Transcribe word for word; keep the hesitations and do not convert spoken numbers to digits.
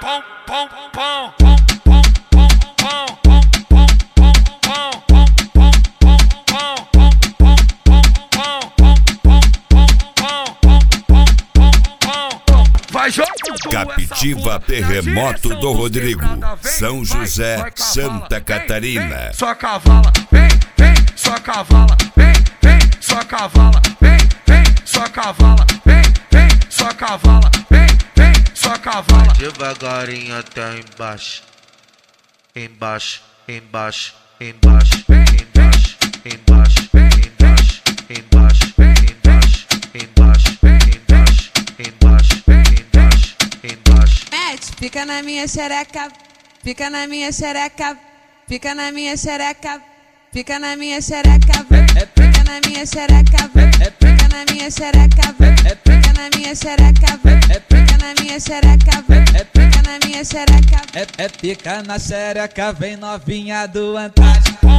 pão, pão, pão. Captiva Terremoto do Rodrigo, São José, Santa Catarina. Só cavala, vem, vem, só cavala, vem, vem, só cavala, vem, vem, só cavala, vem, vem, só cavala, vem, vem, só cavala. Devagarinho até embaixo, embaixo, embaixo, embaixo, embaixo, embaixo, embaixo, embaixo, embaixo, embaixo, embaixo, embaixo, embaixo, embaixo. Mete, fica na minha xereca, fica na minha xereca, fica na minha xereca, fica na minha xereca, fica na minha xereca, fica na minha xereca, fica na minha xereca, fica na minha xereca, fica na minha xereca. É, é pica na xereca, vem novinha do Antártico.